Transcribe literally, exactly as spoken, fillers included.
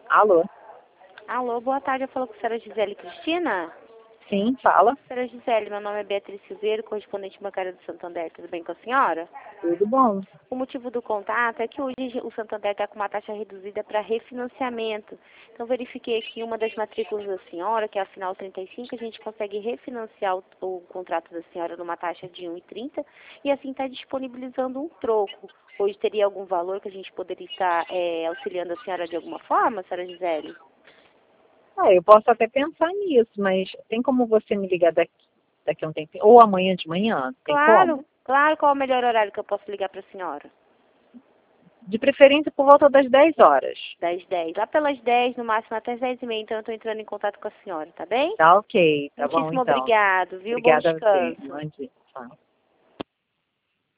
Alô? Alô, boa tarde. Eu falo com a senhora Gisele Cristina. Sim, fala. Senhora Gisele, meu nome é Beatriz Silveira, correspondente bancária do Santander. Tudo bem com a senhora? Tudo bom. O motivo do contato é que hoje o Santander está com uma taxa reduzida para refinanciamento. Então, verifiquei aqui uma das matrículas da senhora, que é a final trinta e cinco, a gente consegue refinanciar o, o contrato da senhora numa taxa de um e trinta e assim está disponibilizando um troco. Hoje teria algum valor que a gente poderia estar é, auxiliando a senhora de alguma forma, senhora Gisele? Ah, eu posso até pensar nisso, mas tem como você me ligar daqui, daqui a um tempinho? Ou amanhã de manhã? Tem Claro, como? claro. Qual é o melhor horário que eu posso ligar para a senhora? De preferência por volta das dez horas. Das dez. Lá pelas dez, no máximo até as dez e meia, então eu estou entrando em contato com a senhora, tá bem? Tá ok, tá bom Muitíssimo então. obrigado, viu? Bom Obrigada a você. descanso. Bom dia. Tchau.